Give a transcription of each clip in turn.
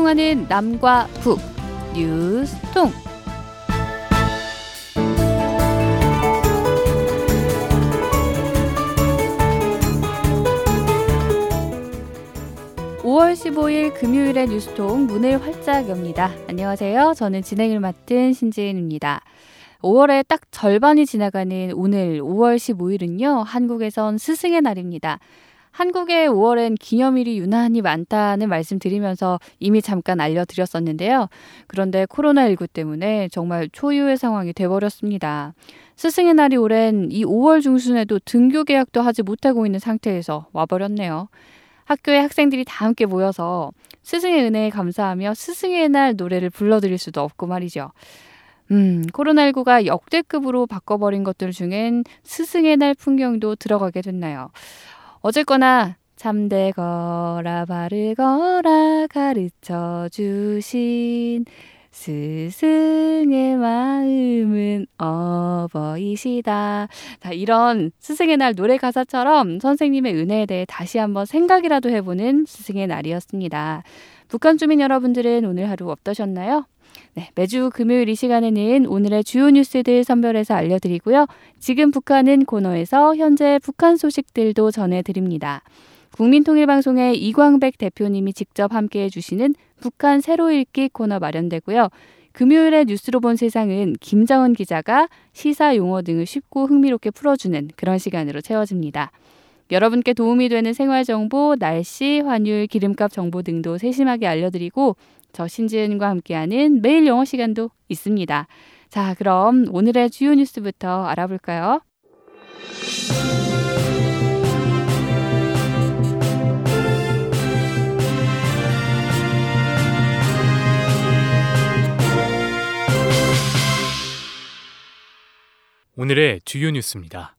통하는 남과 북 뉴스통. (5월 15일) 금요일의 뉴스통 문을 활짝 엽니다. 안녕하세요. 저는 진행을 맡은 신지은입니다. 5월의 딱 절반이 지나가는 오늘 5월 15일은요. 한국에선 스승의 날입니다. 한국의 5월엔 기념일이 유난히 많다는 말씀드리면서 이미 잠깐 알려드렸었는데요. 그런데 코로나19 때문에 정말 초유의 상황이 돼버렸습니다. 스승의 날이 오랜 이 5월 중순에도 등교 계약도 하지 못하고 있는 상태에서 와버렸네요. 학교의 학생들이 다 함께 모여서 스승의 은혜에 감사하며 스승의 날 노래를 불러드릴 수도 없고 말이죠. 코로나19가 역대급으로 바꿔버린 것들 중엔 스승의 날 풍경도 들어가게 됐나요? 어쨌거나 참되거라 바르거라 가르쳐주신 스승의 마음은 어버이시다. 자, 이런 스승의 날 노래 가사처럼 선생님의 은혜에 대해 다시 한번 생각이라도 해보는 스승의 날이었습니다. 북한 주민 여러분들은 오늘 하루 어떠셨나요? 네, 매주 금요일 이 시간에는 오늘의 주요 뉴스들 선별해서 알려드리고요. 지금 북한은 코너에서 현재 북한 소식들도 전해드립니다. 국민통일방송의 이광백 대표님이 직접 함께해 주시는 북한 새로 읽기 코너 마련되고요. 금요일에 뉴스로 본 세상은 김정은 기자가 시사 용어 등을 쉽고 흥미롭게 풀어주는 그런 시간으로 채워집니다. 여러분께 도움이 되는 생활정보, 날씨, 환율, 기름값 정보 등도 세심하게 알려드리고 저 신지은과 함께하는 매일 영어 시간도 있습니다. 자, 그럼 오늘의 주요 뉴스부터 알아볼까요? 오늘의 주요 뉴스입니다.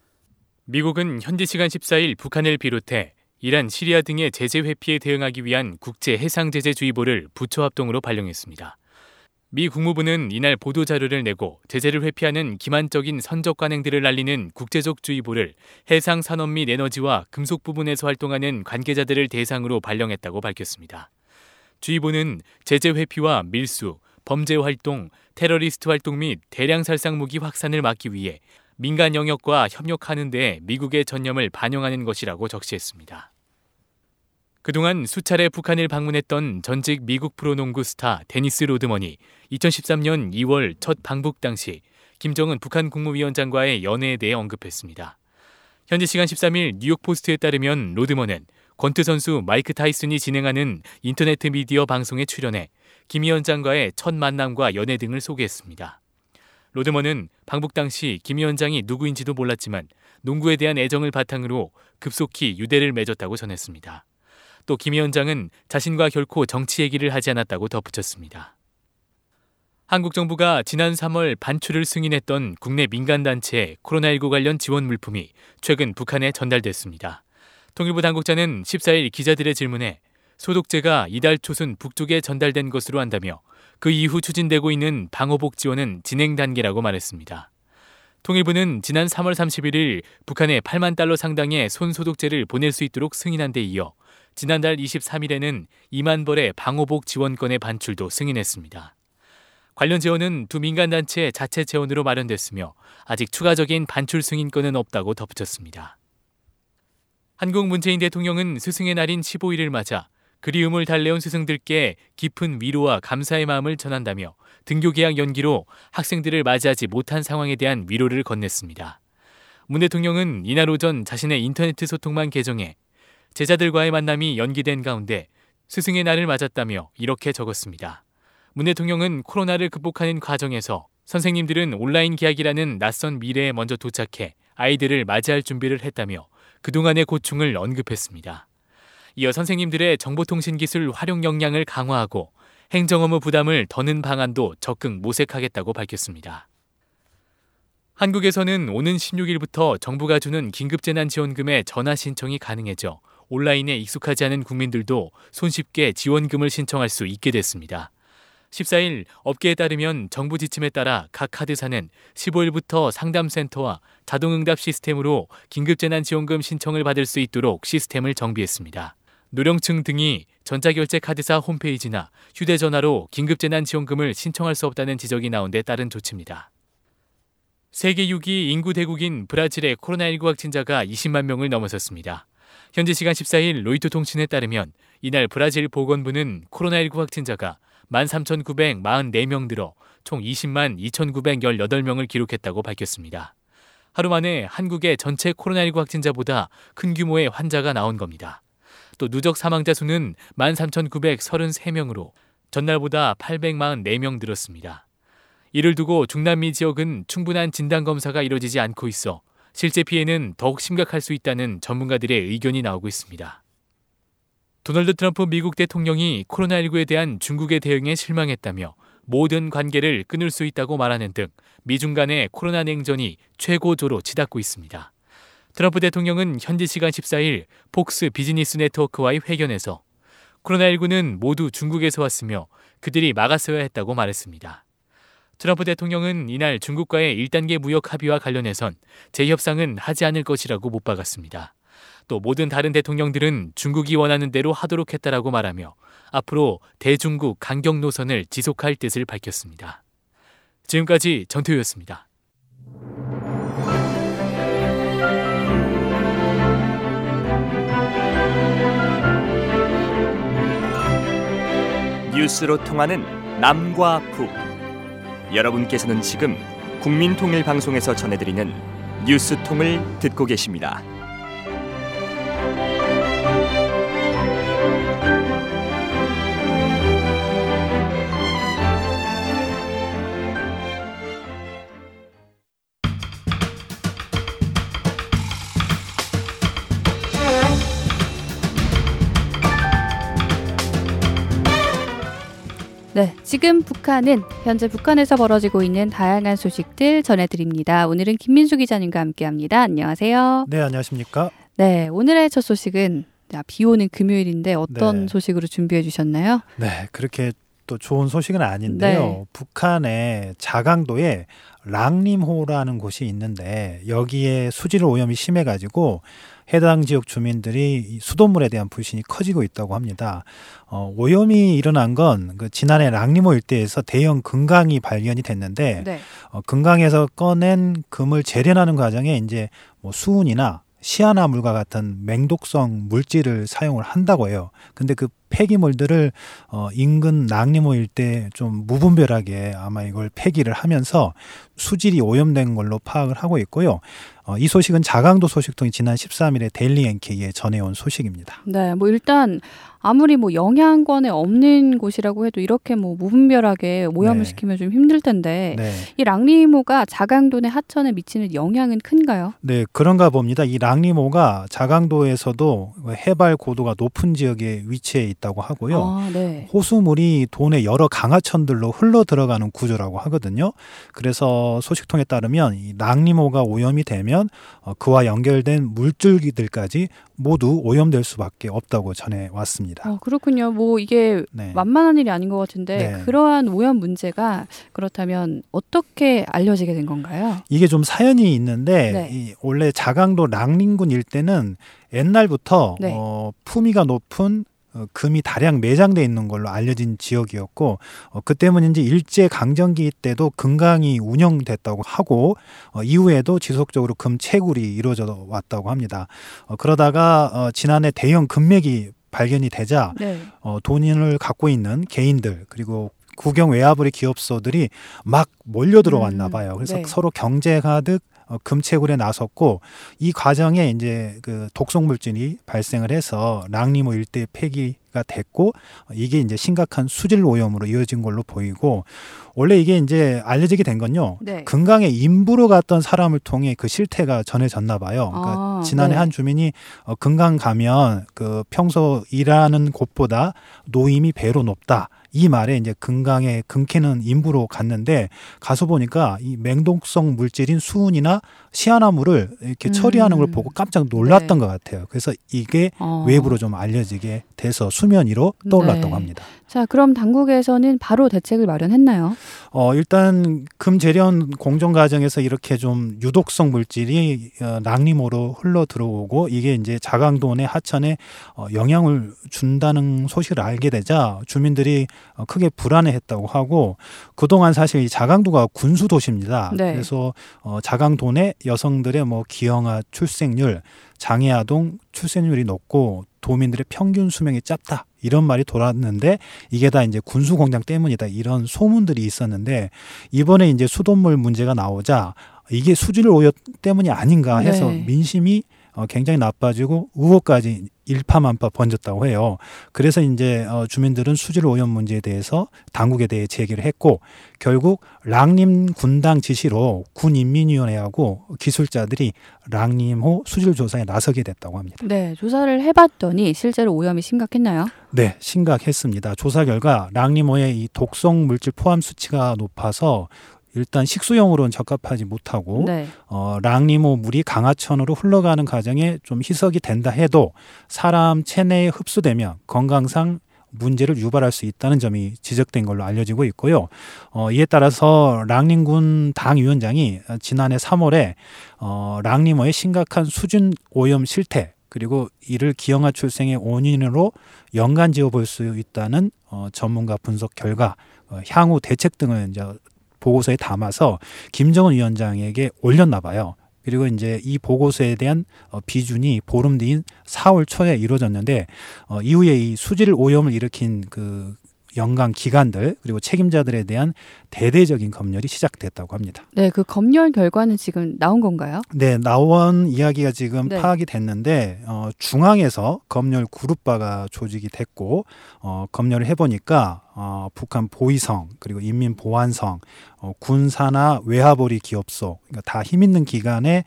미국은 현지 시간 14일 북한을 비롯해 이란, 시리아 등의 제재 회피에 대응하기 위한 국제 해상제재주의보를 부처합동으로 발령했습니다. 미 국무부는 이날 보도자료를 내고 제재를 회피하는 기만적인 선적 관행들을 알리는 국제적 주의보를 해상 산업 및 에너지와 금속 부분에서 활동하는 관계자들을 대상으로 발령했다고 밝혔습니다. 주의보는 제재 회피와 밀수, 범죄 활동, 테러리스트 활동 및 대량 살상 무기 확산을 막기 위해 민간 영역과 협력하는 데 미국의 전념을 반영하는 것이라고 적시했습니다. 그동안 수차례 북한을 방문했던 전직 미국 프로농구 스타 데니스 로드먼이 2013년 2월 첫 방북 당시 김정은 북한 국무위원장과의 연애에 대해 언급했습니다. 현지 시간 13일 뉴욕포스트에 따르면 로드먼은 권투 선수 마이크 타이슨이 진행하는 인터넷 미디어 방송에 출연해 김 위원장과의 첫 만남과 연애 등을 소개했습니다. 로드먼은 방북 당시 김 위원장이 누구인지도 몰랐지만 농구에 대한 애정을 바탕으로 급속히 유대를 맺었다고 전했습니다. 또 김 위원장은 자신과 결코 정치 얘기를 하지 않았다고 덧붙였습니다. 한국 정부가 지난 3월 반출을 승인했던 국내 민간단체 코로나19 관련 지원 물품이 최근 북한에 전달됐습니다. 통일부 당국자는 14일 기자들의 질문에 소독제가 이달 초순 북쪽에 전달된 것으로 안다며 그 이후 추진되고 있는 방호복 지원은 진행 단계라고 말했습니다. 통일부는 지난 3월 31일 북한에 8만 달러 상당의 손소독제를 보낼 수 있도록 승인한 데 이어 지난달 23일에는 2만 벌의 방호복 지원건의 반출도 승인했습니다. 관련 지원은 두 민간단체의 자체 재원으로 마련됐으며 아직 추가적인 반출 승인건은 없다고 덧붙였습니다. 한국 문재인 대통령은 스승의 날인 15일을 맞아 그리움을 달래온 스승들께 깊은 위로와 감사의 마음을 전한다며 등교 개학 연기로 학생들을 맞이하지 못한 상황에 대한 위로를 건넸습니다. 문 대통령은 이날 오전 자신의 인터넷 소통망 계정에 제자들과의 만남이 연기된 가운데 스승의 날을 맞았다며 이렇게 적었습니다. 문 대통령은 코로나를 극복하는 과정에서 선생님들은 온라인 개학이라는 낯선 미래에 먼저 도착해 아이들을 맞이할 준비를 했다며 그동안의 고충을 언급했습니다. 이어 선생님들의 정보통신기술 활용 역량을 강화하고 행정업무 부담을 더는 방안도 적극 모색하겠다고 밝혔습니다. 한국에서는 오는 16일부터 정부가 주는 긴급재난지원금의 전화 신청이 가능해져 온라인에 익숙하지 않은 국민들도 손쉽게 지원금을 신청할 수 있게 됐습니다. 14일 업계에 따르면 정부 지침에 따라 각 카드사는 15일부터 상담센터와 자동응답 시스템으로 긴급재난지원금 신청을 받을 수 있도록 시스템을 정비했습니다. 노령층 등이 전자결제 카드사 홈페이지나 휴대전화로 긴급재난지원금을 신청할 수 없다는 지적이 나온 데 따른 조치입니다. 세계 6위 인구 대국인 브라질의 코로나19 확진자가 20만 명을 넘어섰습니다. 현지 시간 14일 로이터 통신에 따르면 이날 브라질 보건부는 코로나19 확진자가 13,944명 늘어 총 20만 2,918명을 기록했다고 밝혔습니다. 하루 만에 한국의 전체 코로나19 확진자보다 큰 규모의 환자가 나온 겁니다. 또 누적 사망자 수는 13,933명으로 전날보다 844명 늘었습니다. 이를 두고 중남미 지역은 충분한 진단검사가 이뤄지지 않고 있어 실제 피해는 더욱 심각할 수 있다는 전문가들의 의견이 나오고 있습니다. 도널드 트럼프 미국 대통령이 코로나19에 대한 중국의 대응에 실망했다며 모든 관계를 끊을 수 있다고 말하는 등 미중 간의 코로나 냉전이 최고조로 치닫고 있습니다. 트럼프 대통령은 현지 시간 14일 폭스 비즈니스 네트워크와의 회견에서 코로나19는 모두 중국에서 왔으며 그들이 막았어야 했다고 말했습니다. 트럼프 대통령은 이날 중국과의 1단계 무역 합의와 관련해선 재협상은 하지 않을 것이라고 못 박았습니다. 또 모든 다른 대통령들은 중국이 원하는 대로 하도록 했다라고 말하며 앞으로 대중국 강경 노선을 지속할 뜻을 밝혔습니다. 지금까지 전태우였습니다. 뉴스로 통하는 남과 북. 여러분께서는 지금 국민통일방송에서 전해드리는 뉴스통을 듣고 계십니다. 네, 지금 북한은 현재 북한에서 벌어지고 있는 다양한 소식들 전해드립니다. 오늘은 김민수 기자님과 함께합니다. 안녕하세요. 네, 안녕하십니까? 네, 오늘의 첫 소식은 비 오는 금요일인데 어떤 소식으로 준비해 주셨나요? 네, 그렇게 또 좋은 소식은 아닌데요. 네. 북한의 자강도에 랑림호라는 곳이 있는데 여기에 수질 오염이 심해가지고 해당 지역 주민들이 수돗물에 대한 불신이 커지고 있다고 합니다. 오염이 일어난 건 그 지난해 랑림호 일대에서 대형 금강이 발견이 됐는데 네. 금강에서 꺼낸 금을 재련하는 과정에 이제 뭐 수은이나 시아나물과 같은 맹독성 물질을 사용을 한다고 해요. 근데 그 폐기물들을 인근 랑림호 일대에 좀 무분별하게 아마 이걸 폐기를 하면서 수질이 오염된 걸로 파악을 하고 있고요. 이 소식은 자강도 소식통이 지난 13일에 데일리 NK에 전해온 소식입니다. 네, 뭐 일단 아무리 뭐 영향권에 없는 곳이라고 해도 이렇게 뭐 무분별하게 오염을 시키면 좀 힘들 텐데 이 랑림호가 자강도 내 하천에 미치는 영향은 큰가요? 네, 그런가 봅니다. 이 랑림호가 자강도에서도 해발 고도가 높은 지역에 위치해 있다고 하고요. 호수물이 도내 여러 강하천들로 흘러 들어가는 구조라고 하거든요. 그래서 소식통에 따르면 이 랑림호가 오염이 되면 그와 연결된 물줄기들까지 모두 오염될 수밖에 없다고 전해왔습니다. 그렇군요. 뭐 이게 만만한 일이 아닌 것 같은데 그러한 오염 문제가 그렇다면 어떻게 알려지게 된 건가요? 이게 좀 사연이 있는데 이 원래 자강도 랑림군 일대는 옛날부터 품위가 높은 금이 다량 매장돼 있는 걸로 알려진 지역이었고 그 때문인지 일제 강점기 때도 금강이 운영됐다고 하고 이후에도 지속적으로 금 채굴이 이루어져 왔다고 합니다. 그러다가 지난해 대형 금맥이 발견이 되자 돈을 갖고 있는 개인들 그리고 국영 외화벌이 기업소들이 막 몰려 들어왔나 봐요. 그래서 서로 경쟁하듯 금채굴에 나섰고 이 과정에 이제 그 독성 물질이 발생을 해서 랑림호 일대 폐기가 됐고 이게 이제 심각한 수질 오염으로 이어진 걸로 보이고 원래 이게 이제 알려지게 된 건요. 금강에 임부로 갔던 사람을 통해 그 실태가 전해졌나 봐요. 그러니까 지난해 한 주민이 금강 가면 그 평소 일하는 곳보다 노임이 배로 높다. 이 말에 이제 금강에 금캐는 인부로 갔는데 가서 보니까 이 맹독성 물질인 수은이나 시아나물을 이렇게 처리하는 걸 보고 깜짝 놀랐던 것 같아요. 그래서 이게 외부로 좀 알려지게 돼서 수면 위로 떠올랐다고 합니다. 자, 그럼 당국에서는 바로 대책을 마련했나요? 일단 금재련 공정 과정에서 이렇게 좀 유독성 물질이 랑림호로 흘러 들어오고 이게 이제 자강도내 하천에 영향을 준다는 소식을 알게 되자 주민들이 크게 불안해했다고 하고 그동안 사실 이 자강도가 군수 도시입니다. 네. 그래서 자강도 내 여성들의 뭐 기형아 출생률, 장애아동 출생률이 높고 도민들의 평균 수명이 짧다 이런 말이 돌았는데 이게 다 이제 군수 공장 때문이다 이런 소문들이 있었는데 이번에 이제 수돗물 문제가 나오자 이게 수질 오염 때문이 아닌가 해서 네. 민심이 굉장히 나빠지고 의혹까지 일파만파 번졌다고 해요. 그래서 이제 주민들은 수질 오염 문제에 대해서 당국에 대해 제기를 했고 결국 랑림 군당 지시로 군인민위원회하고 기술자들이 랑림호 수질 조사에 나서게 됐다고 합니다. 네, 조사를 해봤더니 실제로 오염이 심각했나요? 네, 심각했습니다. 조사 결과 랑림호의 이 독성 물질 포함 수치가 높아서 일단 식수용으로는 적합하지 못하고 네. 랑림호 물이 강하천으로 흘러가는 과정에 좀 희석이 된다 해도 사람 체내에 흡수되면 건강상 문제를 유발할 수 있다는 점이 지적된 걸로 알려지고 있고요. 이에 따라서 랑림군 당위원장이 지난해 3월에 랑림호의 심각한 수준 오염 실태 그리고 이를 기형아 출생의 원인으로 연관 지어 볼 수 있다는 전문가 분석 결과 향후 대책 등을 이제 보고서에 담아서 김정은 위원장에게 올렸나 봐요. 그리고 이제 이 보고서에 대한 비준이 보름 뒤인 4월 초에 이루어졌는데 이후에 이 수질 오염을 일으킨 그 연관 기관들 그리고 책임자들에 대한 대대적인 검열이 시작됐다고 합니다. 네, 그 검열 결과는 지금 나온 건가요? 네, 나온 이야기가 지금 네. 파악이 됐는데 중앙에서 검열 그룹바가 조직이 됐고 검열을 해보니까 북한 보위성 그리고 인민보안성 군사나 외화벌이 기업소 그러니까 다 힘있는 기관에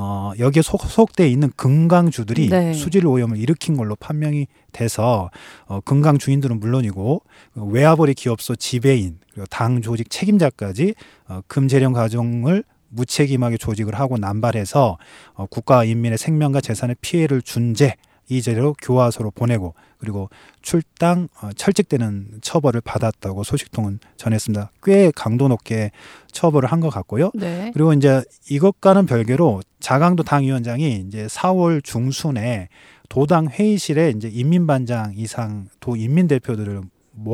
여기에 소속돼 있는 금강주들이 네. 수질 오염을 일으킨 걸로 판명이 돼서 금강 주인들은 물론이고 외화벌이 기업소 지배인 그리고 당 조직 책임자까지 금재련 과정을 무책임하게 조직을 하고 남발해서 국가와 인민의 생명과 재산에 피해를 준 죄 이 죄로 교화소로 보내고 그리고 출당 철직되는 처벌을 받았다고 소식통은 전했습니다. 꽤 강도 높게 처벌을 한 것 같고요. 네. 그리고 이제 이것과는 별개로 자강도 당위원장이 이제 4월 중순에 도당 회의실에 이제 인민반장 이상 도 인민대표들을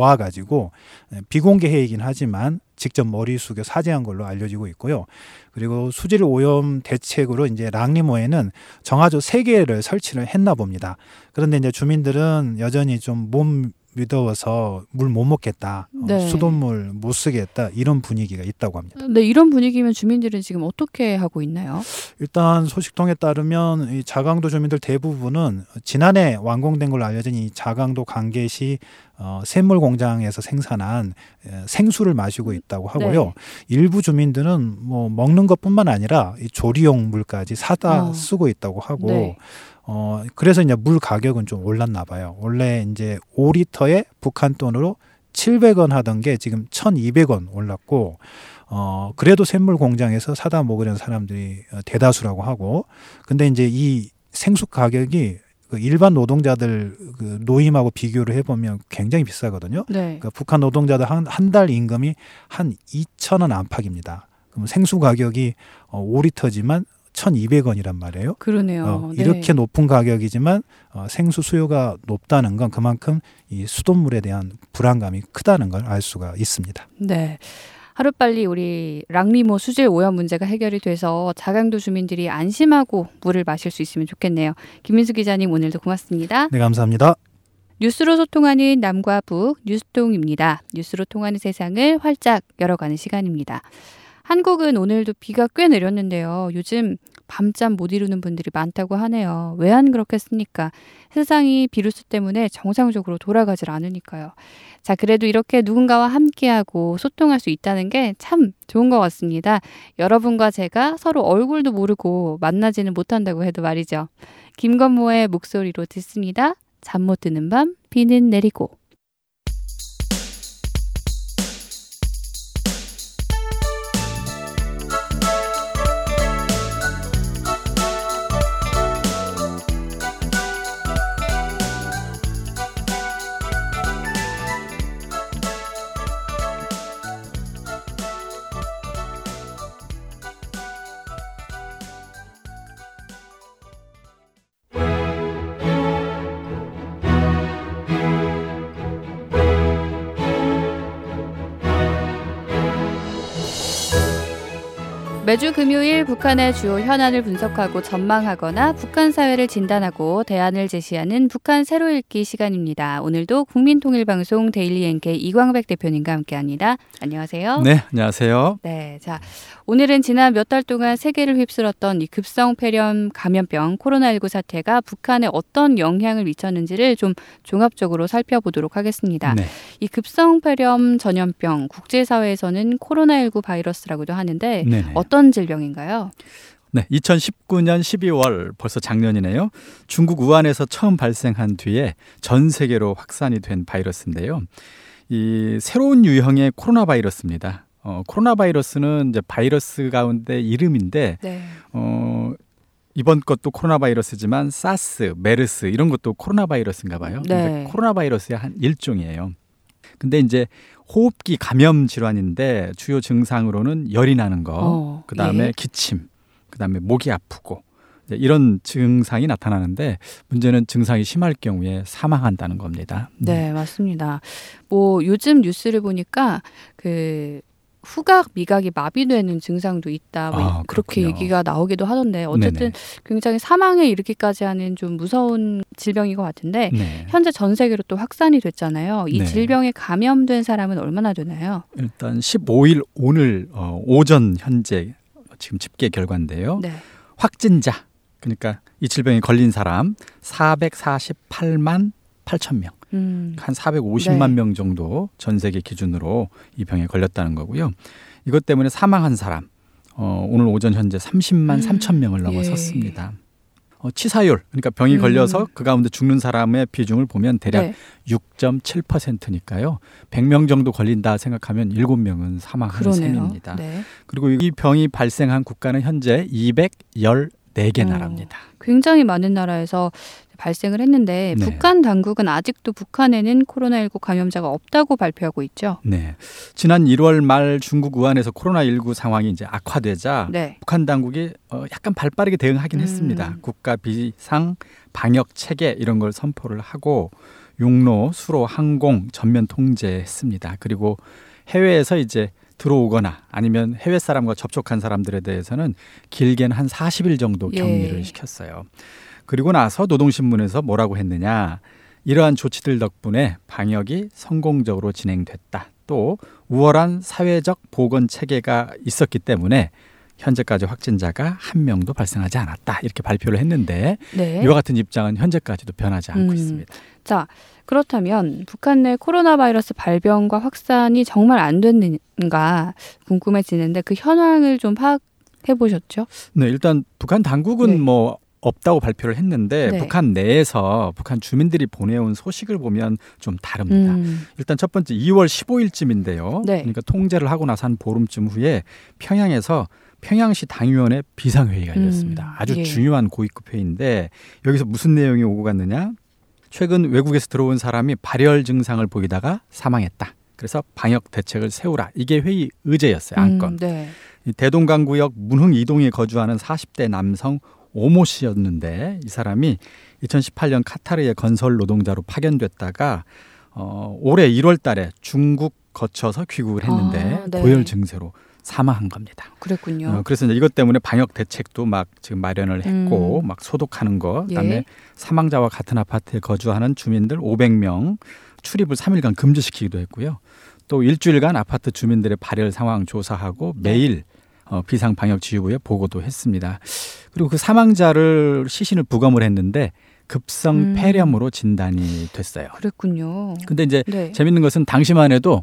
모아가지고 비공개 회의이긴 하지만 직접 머리 숙여 사죄한 걸로 알려지고 있고요. 그리고 수질 오염 대책으로 이제 랑림호에는 정화조 3개를 설치를 했나 봅니다. 그런데 이제 주민들은 여전히 좀 몸 미더워서 물 못 먹겠다, 네. 수돗물 못 쓰겠다 이런 분위기가 있다고 합니다. 네, 이런 분위기면 주민들은 지금 어떻게 하고 있나요? 일단 소식통에 따르면 이 자강도 주민들 대부분은 지난해 완공된 걸로 알려진 이 자강도 강계시 샘물 공장에서 생산한 생수를 마시고 있다고 하고요. 네. 일부 주민들은 뭐 먹는 것뿐만 아니라 이 조리용 물까지 사다 쓰고 있다고 하고. 네. 그래서 이제 물 가격은 좀 올랐나 봐요. 원래 이제 5리터에 북한 돈으로 700원 하던 게 지금 1,200원 올랐고, 그래도 샘물 공장에서 사다 먹으려는 사람들이 대다수라고 하고, 근데 이제 이 생수 가격이 그 일반 노동자들 그 노임하고 비교를 해보면 굉장히 비싸거든요. 네. 그러니까 북한 노동자들 한 달 임금이 한 2,000원 안팎입니다. 그럼 생수 가격이 5리터지만 1,200원이란 말이에요. 그러네요. 이렇게 높은 가격이지만 생수 수요가 높다는 건 그만큼 이 수돗물에 대한 불안감이 크다는 걸 알 수가 있습니다. 네. 하루빨리 우리 랑림호 수질 오염 문제가 해결이 돼서 자강도 주민들이 안심하고 물을 마실 수 있으면 좋겠네요. 김민수 기자님 오늘도 고맙습니다. 네, 감사합니다. 뉴스로 소통하는 남과 북 뉴스통입니다. 뉴스로 통하는 세상을 활짝 열어가는 시간입니다. 한국은 오늘도 비가 꽤 내렸는데요. 요즘 밤잠 못 이루는 분들이 많다고 하네요. 왜 안 그렇겠습니까? 세상이 비루스 때문에 정상적으로 돌아가질 않으니까요. 자, 그래도 이렇게 누군가와 함께하고 소통할 수 있다는 게 참 좋은 것 같습니다. 여러분과 제가 서로 얼굴도 모르고 만나지는 못한다고 해도 말이죠. 김건모의 목소리로 듣습니다. 잠 못 드는 밤, 비는 내리고. 매주 금요일 북한의 주요 현안을 분석하고 전망하거나 북한 사회를 진단하고 대안을 제시하는 북한 새로 읽기 시간입니다. 오늘도 국민통일방송 데일리 NK 이광백 대표님과 함께합니다. 안녕하세요. 네, 안녕하세요. 네, 자 오늘은 지난 몇 달 동안 세계를 휩쓸었던 이 급성 폐렴 감염병 코로나19 사태가 북한에 어떤 영향을 미쳤는지를 좀 종합적으로 살펴보도록 하겠습니다. 네. 이 급성 폐렴 전염병 국제사회에서는 코로나19 바이러스라고도 하는데 네네. 어떤 질병인가요? 네, 2019년 12월 벌써 작년이네요. 중국 우한에서 처음 발생한 뒤에 전 세계로 확산이 된 바이러스인데요. 이 새로운 유형의 코로나 바이러스입니다. 코로나 바이러스는 이제 바이러스 가운데 이름인데 네. 이번 것도 코로나 바이러스지만 사스, 메르스 이런 것도 코로나 바이러스인가 봐요. 네. 코로나 바이러스의 한 일종이에요. 근데 이제 호흡기 감염 질환인데 주요 증상으로는 열이 나는 거, 그다음에 예. 기침, 그다음에 목이 아프고 이런 증상이 나타나는데 문제는 증상이 심할 경우에 사망한다는 겁니다. 네, 맞습니다. 뭐 요즘 뉴스를 보니까 그 후각, 미각이 마비되는 증상도 있다. 뭐 그렇게 그렇군요. 얘기가 나오기도 하던데 어쨌든 네네. 굉장히 사망에 이르기까지 하는 좀 무서운 질병인 것 같은데 네. 현재 전 세계로 또 확산이 됐잖아요. 이 네. 질병에 감염된 사람은 얼마나 되나요? 일단 15일 오늘 오전 현재 지금 집계 결과인데요. 네. 확진자 그러니까 이 질병에 걸린 사람 448만 8천 명. 한 450만 네. 명 정도 전 세계 기준으로 이 병에 걸렸다는 거고요. 이것 때문에 사망한 사람 오늘 오전 현재 30만 3천 명을 넘어섰습니다. 치사율 그러니까 병이 걸려서 그 가운데 죽는 사람의 비중을 보면 대략 네. 6.7%니까요. 100명 정도 걸린다 생각하면 7명은 사망하는 그러네요. 셈입니다. 네. 그리고 이 병이 발생한 국가는 현재 214개 나라입니다. 굉장히 많은 나라에서 발생을 했는데 네. 북한 당국은 아직도 북한에는 코로나19 감염자가 없다고 발표하고 있죠. 네, 지난 1월 말 중국 우한에서 코로나19 상황이 이제 악화되자 네. 북한 당국이 약간 발빠르게 대응하긴 했습니다. 국가 비상 방역 체계 이런 걸 선포를 하고 육로, 수로, 항공 전면 통제했습니다. 그리고 해외에서 이제 들어오거나 아니면 해외 사람과 접촉한 사람들에 대해서는 길게는 한 40일 정도 격리를 시켰어요. 그리고 나서 노동신문에서 뭐라고 했느냐. 이러한 조치들 덕분에 방역이 성공적으로 진행됐다. 또 우월한 사회적 보건 체계가 있었기 때문에 현재까지 확진자가 한 명도 발생하지 않았다. 이렇게 발표를 했는데 네. 이와 같은 입장은 현재까지도 변하지 않고 있습니다. 자, 그렇다면 북한 내 코로나 바이러스 발병과 확산이 정말 안 됐는가 궁금해지는데 그 현황을 좀 파악해 보셨죠? 네, 일단 북한 당국은 네. 뭐 없다고 발표를 했는데 네. 북한 내에서 북한 주민들이 보내온 소식을 보면 좀 다릅니다. 일단 첫 번째 2월 15일쯤인데요. 네. 그러니까 통제를 하고 나서 한 보름쯤 후에 평양에서 평양시 당위원회 비상회의가 열렸습니다. 아주 중요한 고위급 회의인데 여기서 무슨 내용이 오고 갔느냐. 최근 외국에서 들어온 사람이 발열 증상을 보이다가 사망했다. 그래서 방역 대책을 세우라. 이게 회의 의제였어요. 안건. 네. 이 대동강구역 문흥 이동에 거주하는 40대 남성 오모 씨였는데 이 사람이 2018년 카타르의 건설 노동자로 파견됐다가 올해 1월 달에 중국 거쳐서 귀국을 했는데 네. 고열 증세로 사망한 겁니다. 그랬군요. 그래서 이제 이것 때문에 방역 대책도 막 지금 마련을 했고 막 소독하는 거 그다음에 사망자와 같은 아파트에 거주하는 주민들 500명 출입을 3일간 금지시키기도 했고요. 또 일주일간 아파트 주민들의 발열 상황 조사하고 매일 비상방역지휘부에 보고도 했습니다. 그리고 그 사망자를 시신을 부검을 했는데 급성 폐렴으로 진단이 됐어요. 그랬군요. 근데 이제 재밌는 것은 당시만 해도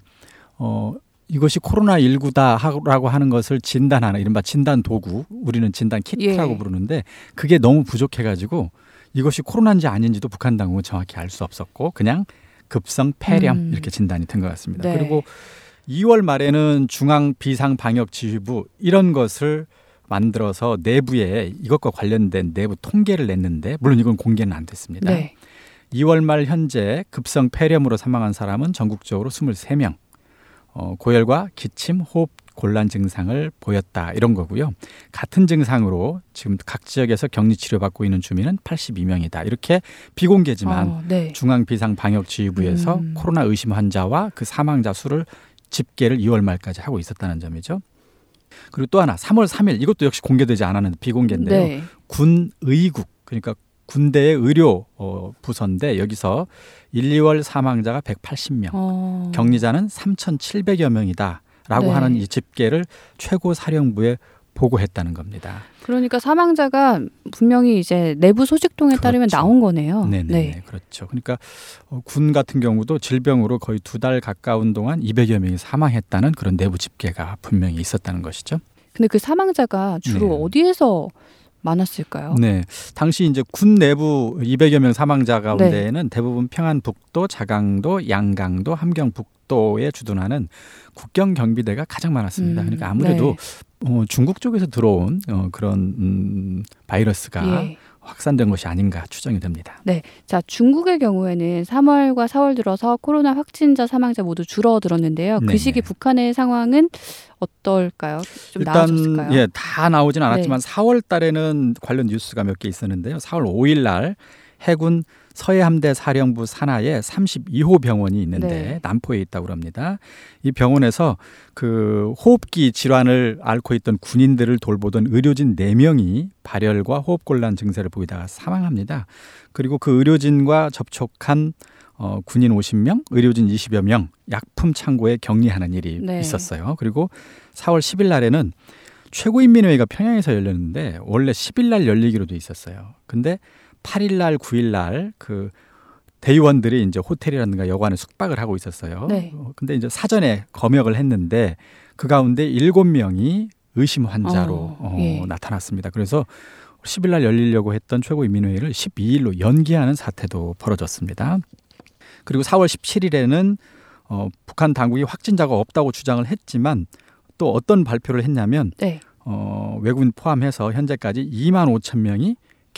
이것이 코로나19다라고 하는 것을 진단하는 이른바 진단 도구, 우리는 진단 키트라고 부르는데 그게 너무 부족해가지고 이것이 코로나인지 아닌지도 북한 당국은 정확히 알 수 없었고 그냥 급성 폐렴 이렇게 진단이 된 것 같습니다. 네. 그리고 2월 말에는 중앙비상방역지휘부 이런 것을 만들어서 내부에 이것과 관련된 내부 통계를 냈는데 물론 이건 공개는 안 됐습니다. 네. 2월 말 현재 급성 폐렴으로 사망한 사람은 전국적으로 23명. 고열과 기침, 호흡 곤란 증상을 보였다 이런 거고요. 같은 증상으로 지금 각 지역에서 격리 치료받고 있는 주민은 82명이다. 이렇게 비공개지만 중앙비상방역지휘부에서 코로나 의심 환자와 그 사망자 수를 집계를 2월 말까지 하고 있었다는 점이죠. 그리고 또 하나 3월 3일 이것도 역시 공개되지 않았는데 비공개인데요. 네. 군의국 그러니까 군대의 의료 부서인데 여기서 1, 2월 사망자가 180명, 격리자는 3,700여 명이다라고 하는 이 집계를 최고 사령부에 보고했다는 겁니다. 그러니까 사망자가 분명히 이제 내부 소식통에 따르면 나온 거네요. 네, 그렇죠. 그러니까 군 같은 경우도 질병으로 거의 2달 가까운 동안 200여 명이 사망했다는 그런 내부 집계가 분명히 있었다는 것이죠. 근데 그 사망자가 주로 어디에서 많았을까요? 네, 당시 이제 군 내부 200여 명 사망자 가운데에는 대부분 평안북도, 자강도, 양강도, 함경북도에 주둔하는 국경경비대가 가장 많았습니다. 그러니까 아무래도 중국 쪽에서 들어온 그런 바이러스가 확산된 것이 아닌가 추정이 됩니다. 네, 자 중국의 경우에는 3월과 4월 들어서 코로나 확진자 사망자 모두 줄어들었는데요. 그 시기 북한의 상황은 어떨까요? 좀 일단 나아졌을까요? 다 나오진 않았지만 4월 달에는 관련 뉴스가 몇 개 있었는데요. 4월 5일 날 해군 서해함대 사령부 산하에 32호 병원이 있는데 남포에 있다고 합니다. 이 병원에서 그 호흡기 질환을 앓고 있던 군인들을 돌보던 의료진 4명이 발열과 호흡곤란 증세를 보이다가 사망합니다. 그리고 그 의료진과 접촉한 군인 50명, 의료진 20여 명 약품 창고에 격리하는 일이 있었어요. 그리고 4월 10일 날에는 최고인민회의가 평양에서 열렸는데 원래 10일 날 열리기로 돼 있었어요. 근데 8일 날, 9일 날 그 대의원들이 이제 호텔이라든가 여관에 숙박을 하고 있었어요. 근데 이제 사전에 검역을 했는데 그 가운데 7명이 의심 환자로 나타났습니다. 그래서 10일 날 열리려고 했던 최고인민회의를 12일로 연기하는 사태도 벌어졌습니다. 그리고 4월 17일에는 북한 당국이 확진자가 없다고 주장을 했지만 또 어떤 발표를 했냐면 외국인 포함해서 현재까지 2만 5천 명이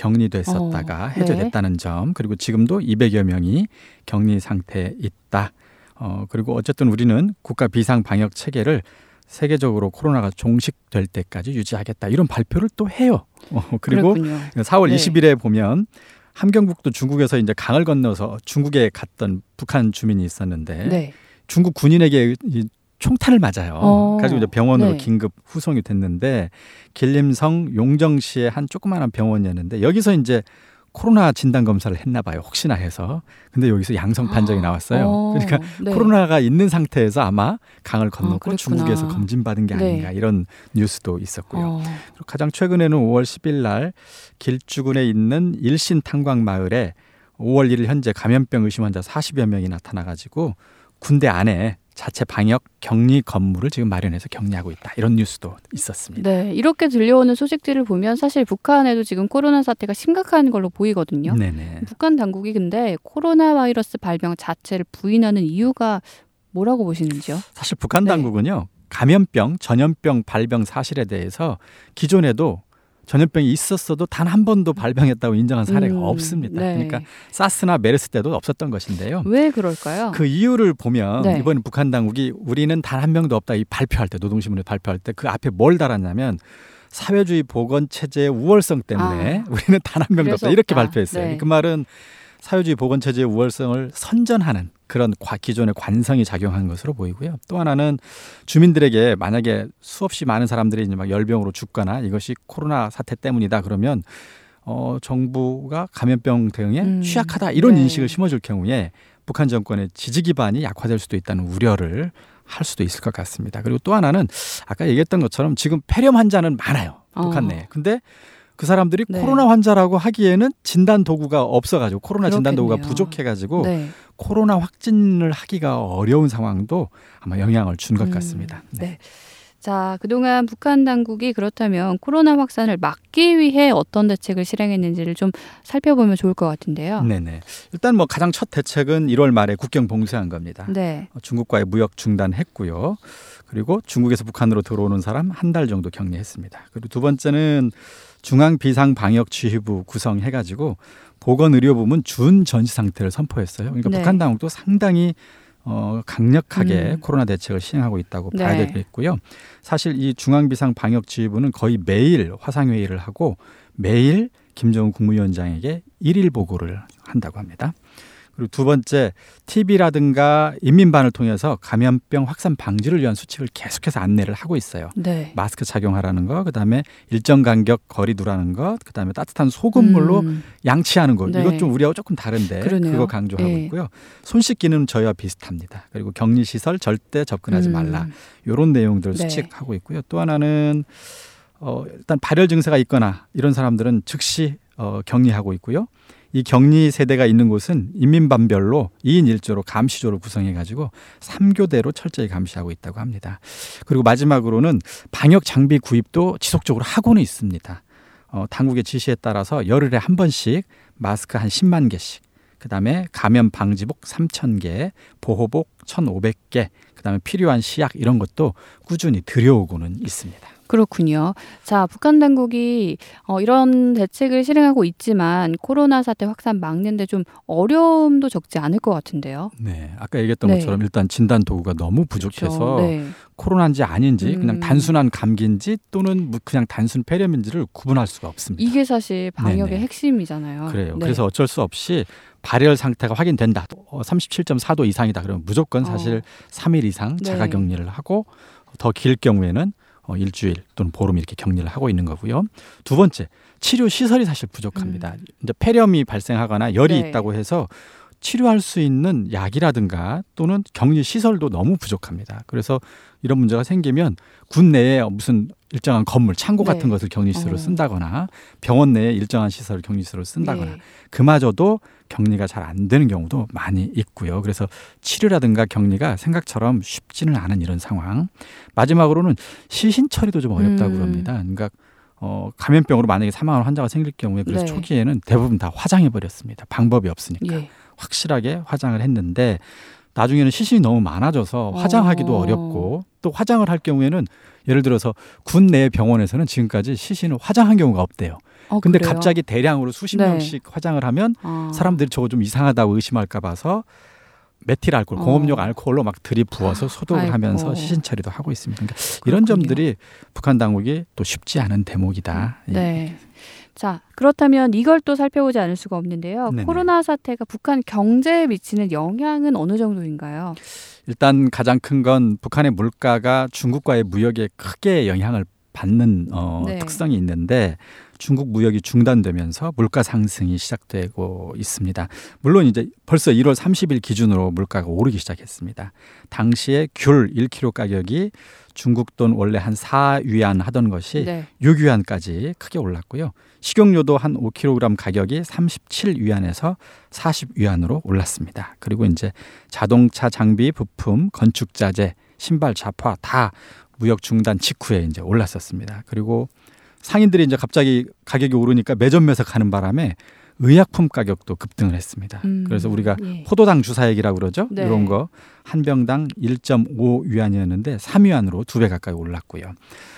격리됐었다가 해제됐다는 점, 그리고 지금도 200여 명이 격리 상태에 있다. 그리고 어쨌든 우리는 국가 비상 방역 체계를 세계적으로 코로나가 종식될 때까지 유지하겠다. 이런 발표를 또 해요. 그리고 그렇군요. 4월 20일에 보면 함경북도 중국에서 이제 강을 건너서 중국에 갔던 북한 주민이 있었는데 중국 군인에게 총탄을 맞아요. 가지고 이제 병원으로 긴급 후송이 됐는데 길림성 용정시의 한 조그마한 병원이었는데 여기서 이제 코로나 진단 검사를 했나 봐요. 혹시나 해서. 근데 여기서 양성 판정이 나왔어요. 그러니까 코로나가 있는 상태에서 아마 강을 건넜고 중국에서 검진받은 게 아닌가 이런 뉴스도 있었고요. 그리고 가장 최근에는 5월 10일 날 길주군에 있는 일신 탄광 마을에 5월 1일 현재 감염병 의심 환자 40여 명이 나타나가지고 군대 안에 자체 방역 격리 건물을 지금 마련해서 격리하고 있다. 이런 뉴스도 있었습니다. 네, 이렇게 들려오는 소식들을 보면 사실 북한에도 지금 코로나 사태가 심각한 걸로 보이거든요. 북한 당국이 근데 코로나 바이러스 발병 자체를 부인하는 이유가 뭐라고 보시는지요? 사실 북한 당국은요. 감염병, 전염병 발병 사실에 대해서 기존에도 전염병이 있었어도 단 한 번도 발병했다고 인정한 사례가 없습니다. 그러니까 사스나 메르스 때도 없었던 것인데요. 왜 그럴까요? 그 이유를 보면 이번 북한 당국이 우리는 단 한 명도 없다 이 발표할 때 노동신문에 발표할 때 그 앞에 뭘 달았냐면 사회주의 보건체제의 우월성 때문에 우리는 단 한 명도 없다 이렇게 발표했어요. 그 말은 사회주의 보건체제의 우월성을 선전하는 그런 기존의 관성이 작용한 것으로 보이고요. 또 하나는 주민들에게 만약에 수없이 많은 사람들이 이제 막 열병으로 죽거나 이것이 코로나 사태 때문이다 그러면 정부가 감염병 대응에 취약하다 이런 인식을 심어줄 경우에 북한 정권의 지지 기반이 약화될 수도 있다는 우려를 할 수도 있을 것 같습니다. 그리고 또 하나는 아까 얘기했던 것처럼 지금 폐렴 환자는 많아요. 북한 내에. 근데 그 사람들이 코로나 환자라고 하기에는 진단 도구가 없어가지고 코로나 진단 도구가 부족해가지고 코로나 확진을 하기가 어려운 상황도 아마 영향을 준 것 같습니다. 자, 그동안 북한 당국이 그렇다면 코로나 확산을 막기 위해 어떤 대책을 실행했는지를 좀 살펴보면 좋을 것 같은데요. 일단 뭐 가장 첫 대책은 1월 말에 국경 봉쇄한 겁니다. 중국과의 무역 중단했고요. 그리고 중국에서 북한으로 들어오는 사람 한 달 정도 격리했습니다. 그리고 두 번째는 중앙비상방역지휘부 구성해가지고 보건의료부문 준전시 상태를 선포했어요. 그러니까 북한 당국도 상당히 강력하게 코로나 대책을 시행하고 있다고 봐야 되겠고요. 사실 이 중앙비상방역지휘부는 거의 매일 화상회의를 하고 매일 김정은 국무위원장에게 일일 보고를 한다고 합니다. 그리고 두 번째, TV라든가 인민반을 통해서 감염병 확산 방지를 위한 수칙을 계속해서 안내를 하고 있어요. 네. 마스크 착용하라는 거, 그다음에 일정 간격 거리 두라는 것, 그다음에 따뜻한 소금물로 양치하는 것. 네. 이것 좀 우리하고 조금 다른데 그러네요. 그거 강조하고 있고요. 손 씻기는 저희와 비슷합니다. 그리고 격리시설 절대 접근하지 말라. 이런 내용들 네. 수칙하고 있고요. 또 하나는 일단 발열 증세가 있거나 이런 사람들은 즉시 격리하고 있고요. 이 격리 세대가 있는 곳은 인민반별로 2인 1조로 감시조를 구성해가지고 3교대로 철저히 감시하고 있다고 합니다. 그리고 마지막으로는 방역 장비 구입도 지속적으로 하고는 있습니다. 당국의 지시에 따라서 열흘에 한 번씩 마스크 한 10만 개씩, 그다음에 감염 방지복 3,000개, 보호복 1,500개, 그다음에 필요한 시약 이런 것도 꾸준히 들여오고는 있습니다. 그렇군요. 자, 북한 당국이 이런 대책을 실행하고 있지만 코로나 사태 확산 막는데 좀 어려움도 적지 않을 것 같은데요. 네, 아까 얘기했던 것처럼 일단 진단 도구가 너무 부족해서 코로나인지 아닌지 그냥 단순한 감기인지 또는 그냥 단순 폐렴인지를 구분할 수가 없습니다. 이게 사실 방역의 핵심이잖아요. 그래요. 그래서 어쩔 수 없이 발열 상태가 확인된다. 37.4도 이상이다. 그러면 무조건 사실 3일 이상 자가 격리를 하고 더 길 경우에는 일주일 또는 보름 이렇게 격리를 하고 있는 거고요. 두 번째, 치료 시설이 사실 부족합니다. 이제 폐렴이 발생하거나 열이 있다고 해서 치료할 수 있는 약이라든가 또는 격리 시설도 너무 부족합니다. 그래서 이런 문제가 생기면 군 내에 무슨 일정한 건물, 창고 같은 것을 격리시설로 쓴다거나 병원 내에 일정한 시설을 격리시설로 쓴다거나 그마저도 격리가 잘 안 되는 경우도 많이 있고요. 그래서 치료라든가 격리가 생각처럼 쉽지는 않은 이런 상황. 마지막으로는 시신 처리도 좀 어렵다고 그럽니다. 그러니까 감염병으로 만약에 사망하는 환자가 생길 경우에 그래서 초기에는 대부분 다 화장해버렸습니다. 방법이 없으니까. 확실하게 화장을 했는데 나중에는 시신이 너무 많아져서 화장하기도 어렵고 또 화장을 할 경우에는 예를 들어서 군 내 병원에서는 지금까지 시신을 화장한 경우가 없대요. 근데 그래요? 갑자기 대량으로 수십 명씩 화장을 하면 사람들이 저거 좀 이상하다고 의심할까 봐서 메틸 알코올, 공업용 알코올로 막 들이부어서 소독을 하면서 시신 처리도 하고 있습니다. 그러니까 이런 점들이 북한 당국이 또 쉽지 않은 대목이다. 네. 자, 그렇다면 이걸 또 살펴보지 않을 수가 없는데요. 네네. 코로나 사태가 북한 경제에 미치는 영향은 어느 정도인가요? 일단 가장 큰 건 북한의 물가가 중국과의 무역에 크게 영향을 받는 특성이 있는데 중국 무역이 중단되면서 물가 상승이 시작되고 있습니다. 물론 이제 벌써 1월 30일 기준으로 물가가 오르기 시작했습니다. 당시에 귤 1kg 가격이 중국 돈 원래 한 4위안 하던 것이 6위안까지 크게 올랐고요. 식용유도 한 5kg 가격이 37위안에서 40위안으로 올랐습니다. 그리고 이제 자동차 장비, 부품, 건축 자재, 신발, 잡화 다 무역 중단 직후에 이제 올랐었습니다. 그리고 상인들이 이제 갑자기 가격이 오르니까 매점매석 하는 바람에 의약품 가격도 급등을 했습니다. 그래서 우리가 포도당 주사액이라고 그러죠. 이런 거 한 병당 1.5위안이었는데 3위안으로 2배 가까이 올랐고요.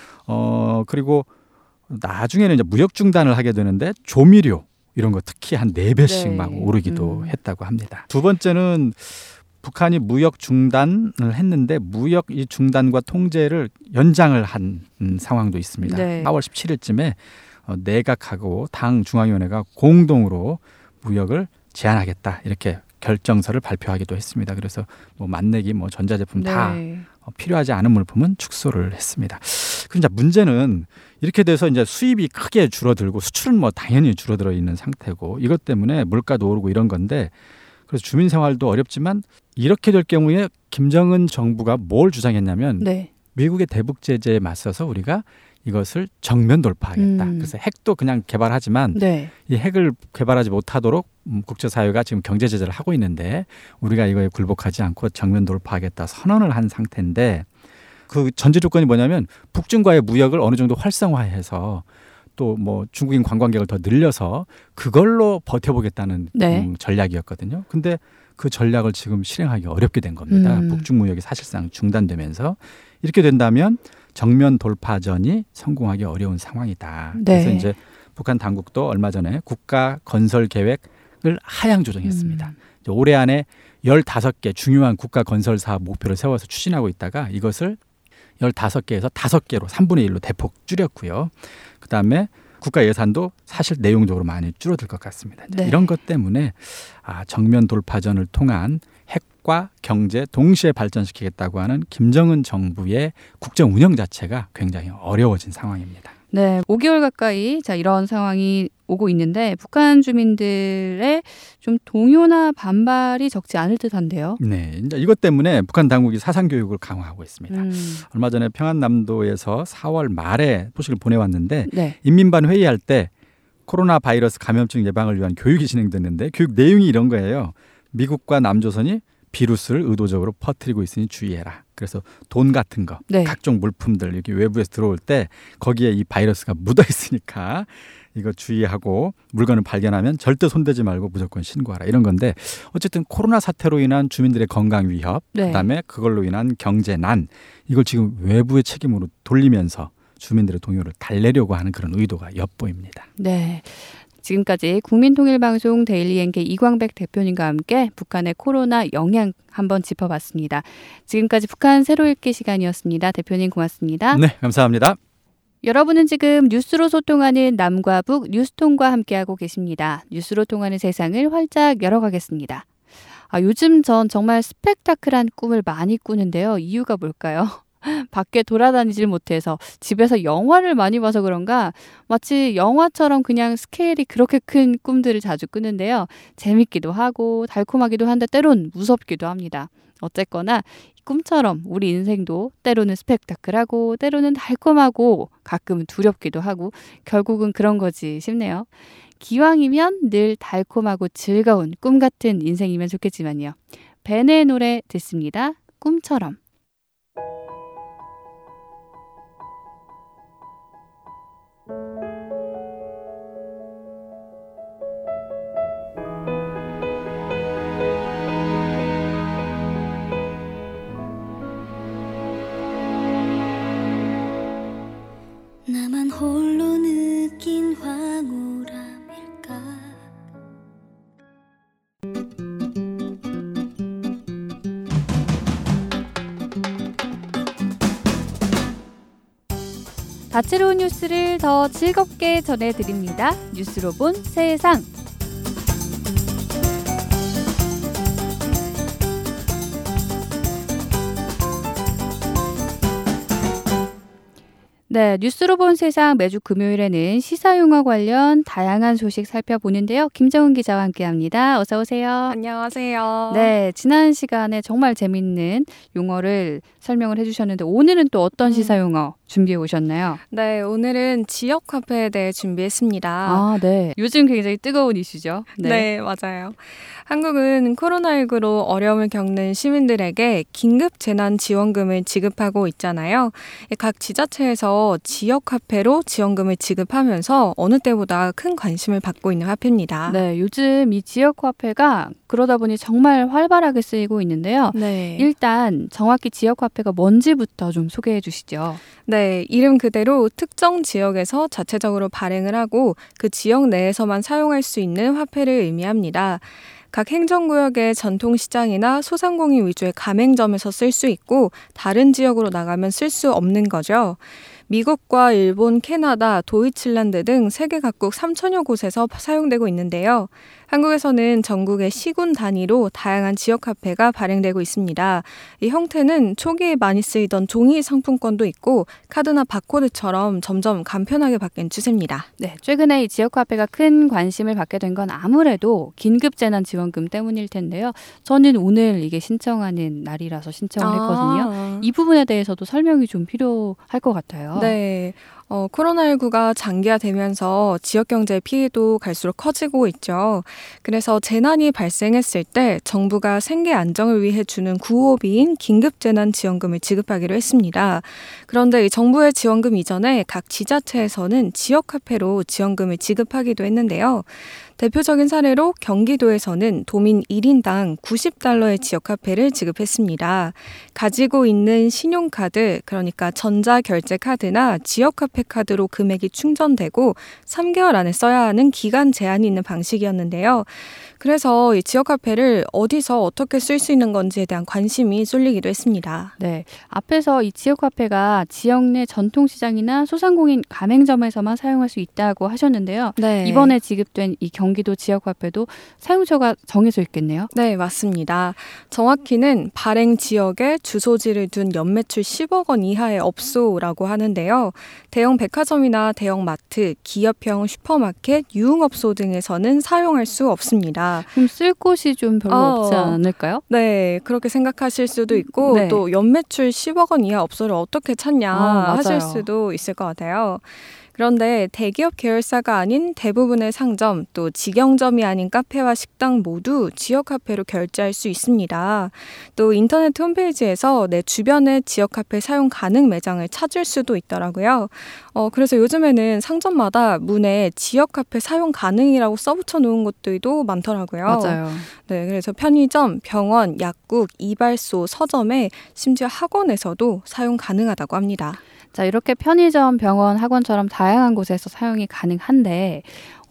그리고 나중에는 이제 무역 중단을 하게 되는데 조미료 이런 거 특히 한 4배씩 막 오르기도 했다고 합니다. 두 번째는 북한이 무역 중단을 했는데 무역 이 중단과 통제를 연장을 한 상황도 있습니다. 4월 17일쯤에 내각하고 당 중앙위원회가 공동으로 무역을 제한하겠다 이렇게 결정서를 발표하기도 했습니다. 그래서 뭐 만내기, 뭐 전자제품 다 필요하지 않은 물품은 축소를 했습니다. 그런데 문제는 이렇게 돼서 이제 수입이 크게 줄어들고 수출은 뭐 당연히 줄어들어 있는 상태고 이것 때문에 물가도 오르고 이런 건데 그래서 주민 생활도 어렵지만 이렇게 될 경우에 김정은 정부가 뭘 주장했냐면 미국의 대북 제재에 맞서서 우리가 이것을 정면 돌파하겠다. 그래서 핵도 그냥 개발하지만 이 핵을 개발하지 못하도록 국제사회가 지금 경제 제재를 하고 있는데 우리가 이거에 굴복하지 않고 정면 돌파하겠다 선언을 한 상태인데 그 전제 조건이 뭐냐면 북중과의 무역을 어느 정도 활성화해서 또 뭐 중국인 관광객을 더 늘려서 그걸로 버텨보겠다는 전략이었거든요. 근데 그 전략을 지금 실행하기 어렵게 된 겁니다. 북중 무역이 사실상 중단되면서 이렇게 된다면 정면 돌파전이 성공하기 어려운 상황이다. 그래서 이제 북한 당국도 얼마 전에 국가 건설 계획을 하향 조정했습니다. 올해 안에 15개 중요한 국가 건설 사업 목표를 세워서 추진하고 있다가 이것을 15개에서 5개로 3분의 1로 대폭 줄였고요. 그다음에 국가 예산도 사실 내용적으로 많이 줄어들 것 같습니다. 네. 이런 것 때문에 정면 돌파전을 통한 핵과 경제 동시에 발전시키겠다고 하는 김정은 정부의 국정 운영 자체가 굉장히 어려워진 상황입니다. 네, 5개월 가까이 이런 상황이 오고 있는데 북한 주민들의 좀 동요나 반발이 적지 않을 듯한데요. 네, 이제 이것 때문에 북한 당국이 사상 교육을 강화하고 있습니다. 얼마 전에 평안남도에서 4월 말에 소식을 보내왔는데 네. 인민반 회의할 때 코로나 바이러스 감염증 예방을 위한 교육이 진행됐는데 교육 내용이 이런 거예요. 미국과 남조선이 비루스를 의도적으로 퍼뜨리고 있으니 주의해라. 그래서 돈 같은 거, 네. 각종 물품들 여기 외부에서 들어올 때 거기에 이 바이러스가 묻어 있으니까 이거 주의하고 물건을 발견하면 절대 손대지 말고 무조건 신고하라. 이런 건데 어쨌든 코로나 사태로 인한 주민들의 건강 위협, 네. 그다음에 그걸로 인한 경제 난 이걸 지금 외부의 책임으로 돌리면서 주민들의 동요를 달래려고 하는 그런 의도가 엿보입니다. 네. 지금까지 국민통일방송 데일리엔게 이광백 대표님과 함께 북한의 코로나 영향 한번 짚어봤습니다. 지금까지 북한 새로 읽기 시간이었습니다. 대표님 고맙습니다. 네, 감사합니다. 여러분은 지금 뉴스로 소통하는 남과 북 뉴스통과 함께하고 계십니다. 뉴스로 통하는 세상을 활짝 열어가겠습니다. 요즘 전 정말 스펙타클한 꿈을 많이 꾸는데요. 이유가 뭘까요? 밖에 돌아다니질 못해서 집에서 영화를 많이 봐서 그런가 마치 영화처럼 그냥 스케일이 그렇게 큰 꿈들을 자주 꾸는데요. 재밌기도 하고 달콤하기도 한데 때론 무섭기도 합니다. 어쨌거나 꿈처럼 우리 인생도 때로는 스펙타클하고 때로는 달콤하고 가끔은 두렵기도 하고 결국은 그런 거지 싶네요. 기왕이면 늘 달콤하고 즐거운 꿈 같은 인생이면 좋겠지만요. 벤의 노래 듣습니다. 꿈처럼. 나만 홀로 느낀 황홀함일까. 다채로운 뉴스를 더 즐겁게 전해드립니다. 뉴스로 본 세상. 네, 뉴스로 본 세상 매주 금요일에는 시사용어 관련 다양한 소식 살펴보는데요. 김정은 기자와 함께합니다. 어서 오세요. 안녕하세요. 네, 지난 시간에 정말 재밌는 용어를 설명을 해주셨는데 오늘은 또 어떤 시사용어 준비해 오셨나요? 네, 오늘은 지역 화폐에 대해 준비했습니다. 네. 요즘 굉장히 뜨거운 이슈죠. 네, 맞아요. 한국은 코로나19로 어려움을 겪는 시민들에게 긴급 재난 지원금을 지급하고 있잖아요. 각 지자체에서 지역 화폐로 지원금을 지급하면서 어느 때보다 큰 관심을 받고 있는 화폐입니다. 네, 요즘 이 지역 화폐가 그러다 보니 정말 활발하게 쓰이고 있는데요. 네. 일단 정확히 지역 화폐가 뭔지부터 좀 소개해 주시죠. 네, 이름 그대로 특정 지역에서 자체적으로 발행을 하고 그 지역 내에서만 사용할 수 있는 화폐를 의미합니다. 각 행정구역의 전통시장이나 소상공인 위주의 가맹점에서 쓸 수 있고 다른 지역으로 나가면 쓸 수 없는 거죠. 미국과 일본, 캐나다, 도이칠란드 등 세계 각국 3천여 곳에서 사용되고 있는데요. 한국에서는 전국의 시군 단위로 다양한 지역화폐가 발행되고 있습니다. 이 형태는 초기에 많이 쓰이던 종이 상품권도 있고 카드나 바코드처럼 점점 간편하게 바뀐 추세입니다. 네, 최근에 이 지역화폐가 큰 관심을 받게 된 건 아무래도 긴급재난지원금 때문일 텐데요. 저는 오늘 이게 신청하는 날이라서 신청을 했거든요. 이 부분에 대해서도 설명이 좀 필요할 것 같아요. 네. 코로나19가 장기화되면서 지역경제 피해도 갈수록 커지고 있죠. 그래서 재난이 발생했을 때 정부가 생계 안정을 위해 주는 구호비인 긴급재난지원금을 지급하기로 했습니다. 그런데 이 정부의 지원금 이전에 각 지자체에서는 지역화폐로 지원금을 지급하기도 했는데요. 대표적인 사례로 경기도에서는 도민 1인당 90달러의 지역화폐를 지급했습니다. 가지고 있는 신용카드, 그러니까 전자결제카드, 카드나 지역 카페 카드로 금액이 충전되고 3개월 안에 써야 하는 기간 제한이 있는 방식이었는데요. 그래서 이 지역 카페를 어디서 어떻게 쓸 수 있는 건지에 대한 관심이 쏠리기도 했습니다. 네, 앞에서 이 지역 카페가 지역 내 전통시장이나 소상공인 가맹점에서만 사용할 수 있다고 하셨는데요. 네. 이번에 지급된 이 경기도 지역 카페도 사용처가 정해져 있겠네요. 네, 맞습니다. 정확히는 발행 지역에 주소지를 둔 연매출 10억 원 이하의 업소라고 하는데요. 대형 백화점이나 대형 마트, 기업형 슈퍼마켓, 유흥업소 등에서는 사용할 수 없습니다. 그럼 쓸 곳이 좀 별로 없지 않을까요? 네, 그렇게 생각하실 수도 있고 네. 또 연매출 10억 원 이하 업소를 어떻게 찾냐 하실 맞아요. 수도 있을 것 같아요. 그런데 대기업 계열사가 아닌 대부분의 상점, 또 직영점이 아닌 카페와 식당 모두 지역 카페로 결제할 수 있습니다. 또 인터넷 홈페이지에서 내 주변의 지역 카페 사용 가능 매장을 찾을 수도 있더라고요. 그래서 요즘에는 상점마다 문에 지역 카페 사용 가능이라고 써붙여 놓은 곳들도 많더라고요. 맞아요. 네, 그래서 편의점, 병원, 약국, 이발소, 서점에 심지어 학원에서도 사용 가능하다고 합니다. 자, 이렇게 편의점, 병원, 학원처럼 다양한 곳에서 사용이 가능한데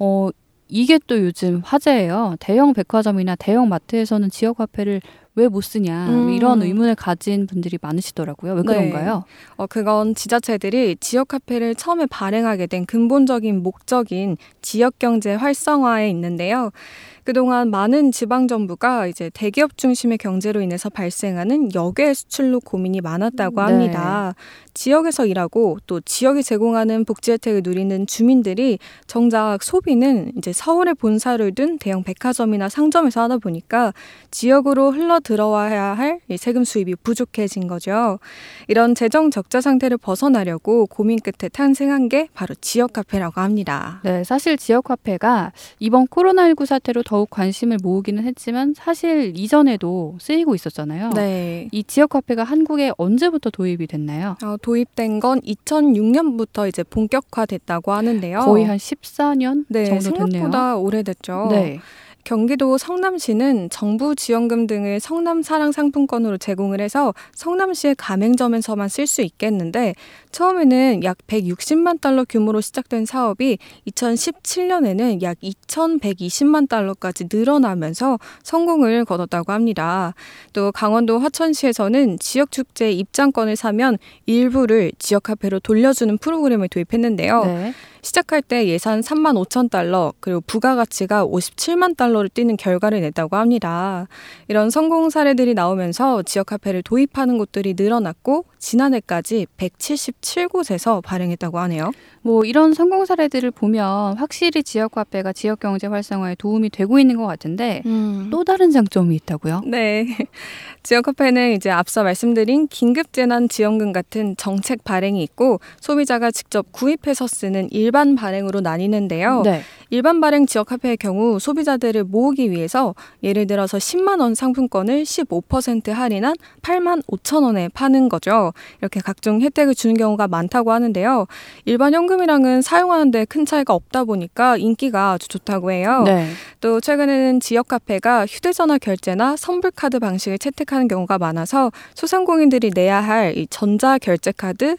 이게 또 요즘 화제예요. 대형 백화점이나 대형 마트에서는 지역 화폐를 왜 못 쓰냐 이런 의문을 가진 분들이 많으시더라고요. 왜 그런가요? 네. 그건 지자체들이 지역 화폐를 처음에 발행하게 된 근본적인 목적인 지역 경제 활성화에 있는데요. 그동안 많은 지방정부가 이제 대기업 중심의 경제로 인해서 발생하는 역외 수출로 고민이 많았다고 합니다. 네. 지역에서 일하고 또 지역이 제공하는 복지 혜택을 누리는 주민들이 정작 소비는 이제 서울에 본사를 둔 대형 백화점이나 상점에서 하다 보니까 지역으로 흘러 들어와야 할 세금 수입이 부족해진 거죠. 이런 재정 적자 상태를 벗어나려고 고민 끝에 탄생한 게 바로 지역 카페라고 합니다. 네, 사실 지역 카페가 이번 코로나19 사태로 더욱 관심을 모으기는 했지만 사실 이전에도 쓰이고 있었잖아요. 네. 이 지역 카페가 한국에 언제부터 도입이 됐나요? 도입된 건 2006년부터 이제 본격화됐다고 하는데요. 거의 한 14년 정도 됐네요. 생각보다 오래됐죠. 네. 경기도 성남시는 정부 지원금 등을 성남 사랑 상품권으로 제공을 해서 성남시의 가맹점에서만 쓸 수 있겠는데 처음에는 약 160만 달러 규모로 시작된 사업이 2017년에는 약 2,120만 달러까지 늘어나면서 성공을 거뒀다고 합니다. 또 강원도 화천시에서는 지역축제 입장권을 사면 일부를 지역 카페로 돌려주는 프로그램을 도입했는데요. 네. 시작할 때 예산 3만 5천 달러 그리고 부가가치가 57만 달러를 뛰는 결과를 냈다고 합니다. 이런 성공 사례들이 나오면서 지역 카페를 도입하는 곳들이 늘어났고 지난해까지 177곳에서 발행했다고 하네요. 뭐 이런 성공 사례들을 보면 확실히 지역 카페가 지역 경제 활성화에 도움이 되고 있는 것 같은데 또 다른 장점이 있다고요? 네. 지역 카페는 이제 앞서 말씀드린 긴급재난지원금 같은 정책 발행이 있고 소비자가 직접 구입해서 쓰는 일반 발행으로 나뉘는데요. 네. 일반 발행 지역 카페의 경우 소비자들을 모으기 위해서 예를 들어서 10만 원 상품권을 15% 할인한 8만 5천 원에 파는 거죠. 이렇게 각종 혜택을 주는 경우가 많다고 하는데요. 일반 현금이랑은 사용하는데 큰 차이가 없다 보니까 인기가 아주 좋다고 해요. 네. 또 최근에는 지역 카페가 휴대전화 결제나 선불카드 방식을 채택하는 경우가 많아서 소상공인들이 내야 할 이 전자결제카드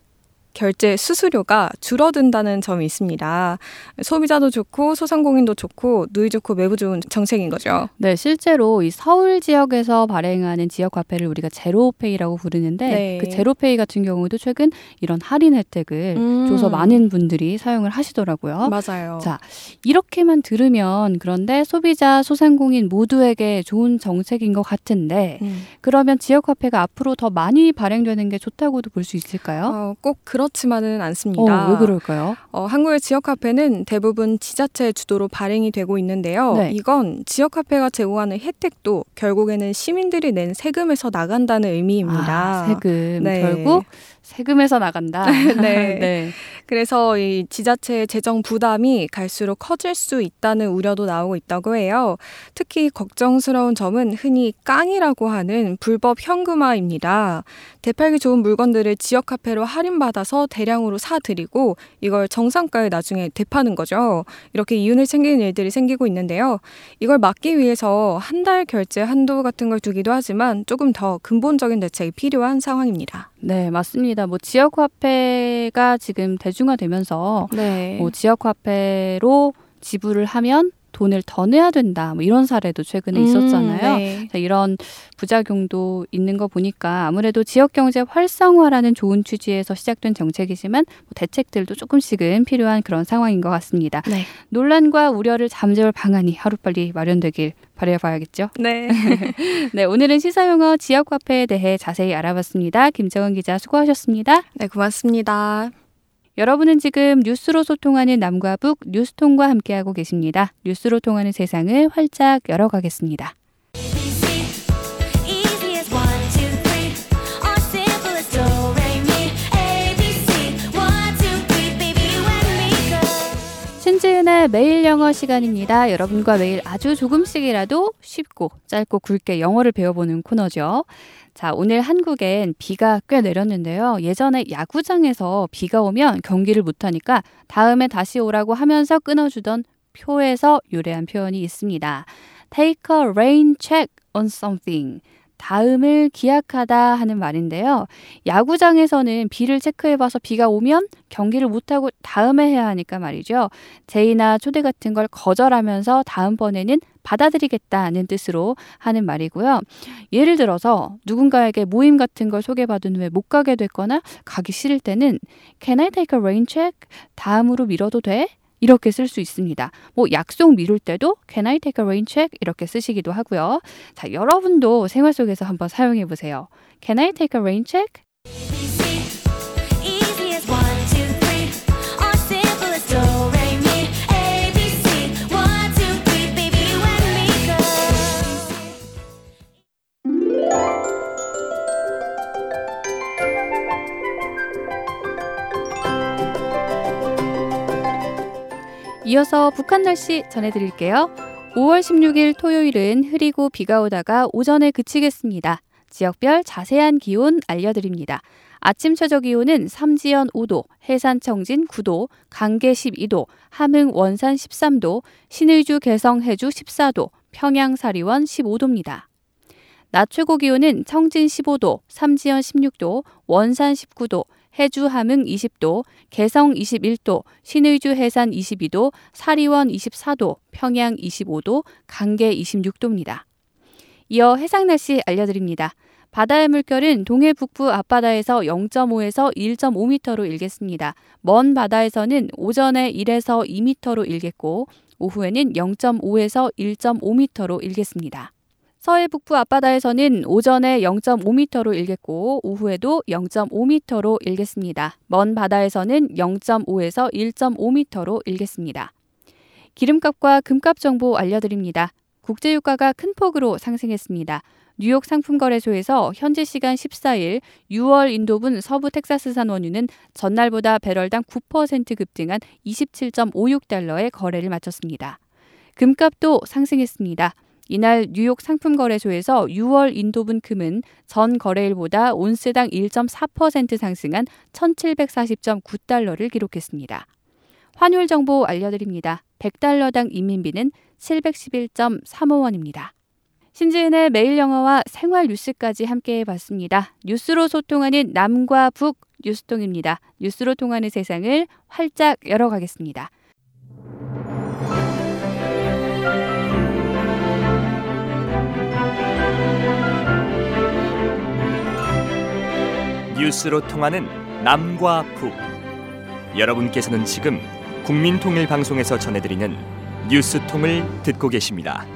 결제 수수료가 줄어든다는 점이 있습니다. 소비자도 좋고 소상공인도 좋고 누이 좋고 매부 좋은 정책인 거죠. 네, 실제로 이 서울 지역에서 발행하는 지역 카페를 우리가 제로페이라고 부르는데 네. 그 제로페이 같은 경우도 최근 이런 할인 혜택을 줘서 많은 분들이 사용을 하시더라고요. 맞아요. 자, 이렇게만 들으면 그런데 소비자, 소상공인 모두에게 좋은 정책인 것 같은데 그러면 지역 카페가 앞으로 더 많이 발행되는 게 좋다고도 볼 수 있을까요? 꼭 그렇지만은 않습니다. 왜 그럴까요? 한국의 지역 카페는 대부분 지자체 주도로 발행이 되고 있는데요. 네. 이건 지역 카페가 제공하는 혜택도 결국에는 시민들이 낸 세금에서 나간다는 의미입니다. 세금. 네. 결국 세금에서 나간다. 네. 네. 그래서 이 지자체의 재정 부담이 갈수록 커질 수 있다는 우려도 나오고 있다고 해요. 특히 걱정스러운 점은 흔히 깡이라고 하는 불법 현금화입니다. 되팔기 좋은 물건들을 지역 카페로 할인받아서 대량으로 사들이고 이걸 정상가에 나중에 되파는 거죠. 이렇게 이윤을 챙기는 일들이 생기고 있는데요. 이걸 막기 위해서 한 달 결제 한도 같은 걸 두기도 하지만 조금 더 근본적인 대책이 필요한 상황입니다. 네, 맞습니다. 맞습니다. 뭐 지역 화폐가 지금 대중화되면서 네. 뭐 지역 화폐로 지불을 하면 돈을 더 내야 된다. 뭐 이런 사례도 최근에 있었잖아요. 네. 이런 부작용도 있는 거 보니까 아무래도 지역 경제 활성화라는 좋은 취지에서 시작된 정책이지만 뭐 대책들도 조금씩은 필요한 그런 상황인 것 같습니다. 네. 논란과 우려를 잠재울 방안이 하루빨리 마련되길 바라봐야겠죠. 네. 네, 오늘은 시사용어 지역화폐에 대해 자세히 알아봤습니다. 김정은 기자 수고하셨습니다. 네, 고맙습니다. 여러분은 지금 뉴스로 소통하는 남과 북 뉴스통과 함께하고 계십니다. 뉴스로 통하는 세상을 활짝 열어가겠습니다. 신지은의 매일 영어 시간입니다. 여러분과 매일 아주 조금씩이라도 쉽고 짧고 굵게 영어를 배워보는 코너죠. 자, 오늘 한국엔 비가 꽤 내렸는데요. 예전에 야구장에서 비가 오면 경기를 못하니까 다음에 다시 오라고 하면서 끊어주던 표에서 유래한 표현이 있습니다. Take a rain check on something. 다음을 기약하다 하는 말인데요. 야구장에서는 비를 체크해봐서 비가 오면 경기를 못하고 다음에 해야 하니까 말이죠. 제의나 초대 같은 걸 거절하면서 다음번에는 받아들이겠다는 뜻으로 하는 말이고요. 예를 들어서 누군가에게 모임 같은 걸 소개받은 후에 못 가게 됐거나 가기 싫을 때는 Can I take a rain check? 다음으로 미뤄도 돼? 이렇게 쓸 수 있습니다. 뭐 약속 미룰 때도 Can I take a rain check? 이렇게 쓰시기도 하고요. 자, 여러분도 생활 속에서 한번 사용해 보세요. Can I take a rain check? 이어서 북한 날씨 전해드릴게요. 5월 16일 토요일은 흐리고 비가 오다가 오전에 그치겠습니다. 지역별 자세한 기온 알려드립니다. 아침 최저 기온은 삼지연 5도, 해산 청진 9도, 강계 12도, 함흥 원산 13도, 신의주 개성 해주 14도, 평양 사리원 15도입니다. 낮 최고 기온은 청진 15도, 삼지연 16도, 원산 19도, 해주 함흥 20도, 개성 21도, 신의주 해산 22도, 사리원 24도, 평양 25도, 강계 26도입니다. 이어 해상 날씨 알려드립니다. 바다의 물결은 동해 북부 앞바다에서 0.5에서 1.5m로 일겠습니다. 먼 바다에서는 오전에 1에서 2m로 일겠고 오후에는 0.5에서 1.5m로 일겠습니다. 서해 북부 앞바다에서는 오전에 0.5m로 일겠고 오후에도 0.5m로 일겠습니다. 먼 바다에서는 0.5에서 1.5m로 일겠습니다. 기름값과 금값 정보 알려드립니다. 국제유가가 큰 폭으로 상승했습니다. 뉴욕 상품거래소에서 현지 시간 14일 6월 인도분 서부 텍사스산 원유는 전날보다 배럴당 9% 급등한 27.56달러에 거래를 마쳤습니다. 금값도 상승했습니다. 이날 뉴욕 상품거래소에서 6월 인도분 금은 전 거래일보다 온스당 1.4% 상승한 1,740.9달러를 기록했습니다. 환율 정보 알려드립니다. 100달러당 인민비는 711.35원입니다. 신지은의 매일 영어와 생활 뉴스까지 함께 해봤습니다. 뉴스로 소통하는 남과 북 뉴스통입니다. 뉴스로 통하는 세상을 활짝 열어가겠습니다. 뉴스로 통하는 남과 북. 여러분께서는 지금 국민통일방송에서 전해드리는 뉴스통을 듣고 계십니다.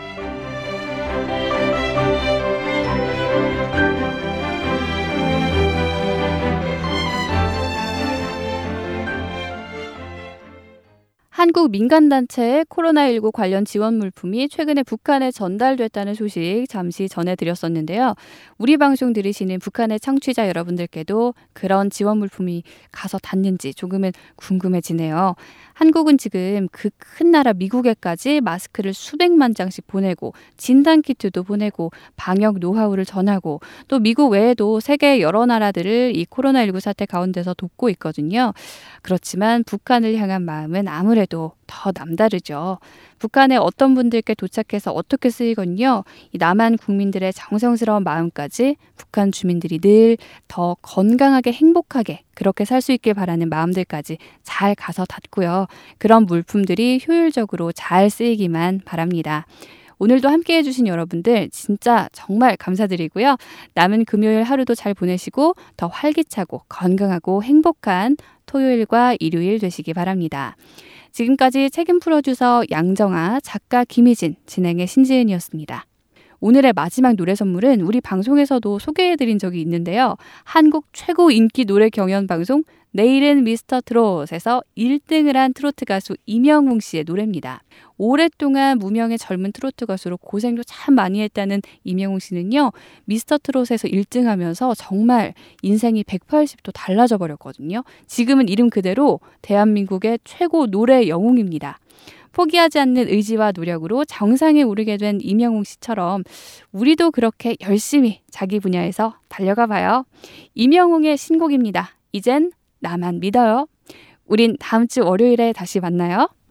한국 민간단체의 코로나19 관련 지원 물품이 최근에 북한에 전달됐다는 소식 잠시 전해드렸었는데요. 우리 방송 들으시는 북한의 청취자 여러분들께도 그런 지원 물품이 가서 닿는지 조금은 궁금해지네요. 한국은 지금 그 큰 나라 미국에까지 마스크를 수백만 장씩 보내고 진단키트도 보내고 방역 노하우를 전하고 또 미국 외에도 세계 여러 나라들을 이 코로나19 사태 가운데서 돕고 있거든요. 그렇지만 북한을 향한 마음은 아무래도 분들도 더 남다르죠. 북한에 어떤 분들께 도착해서 어떻게 쓰이건요. 이 남한 국민들의 정성스러운 마음까지 북한 주민들이 늘 더 건강하게 행복하게 그렇게 살 수 있길 바라는 마음들까지 잘 가서 닿고요. 그런 물품들이 효율적으로 잘 쓰이기만 바랍니다. 오늘도 함께해 주신 여러분들 진짜 정말 감사드리고요. 남은 금요일 하루도 잘 보내시고 더 활기차고 건강하고 행복한 토요일과 일요일 되시기 바랍니다. 지금까지 책임 프로듀서 양정아, 작가 김희진, 진행의 신지은이었습니다. 오늘의 마지막 노래 선물은 우리 방송에서도 소개해드린 적이 있는데요. 한국 최고 인기 노래 경연 방송 내일은 미스터 트롯에서 1등을 한 트로트 가수 임영웅 씨의 노래입니다. 오랫동안 무명의 젊은 트로트 가수로 고생도 참 많이 했다는 임영웅 씨는요. 미스터 트롯에서 1등하면서 정말 인생이 180도 달라져 버렸거든요. 지금은 이름 그대로 대한민국의 최고 노래 영웅입니다. 포기하지 않는 의지와 노력으로 정상에 오르게 된 임영웅 씨처럼 우리도 그렇게 열심히 자기 분야에서 달려가 봐요. 임영웅의 신곡입니다. 이젠 나만 믿어요. 우린 다음 주 월요일에 다시 만나요.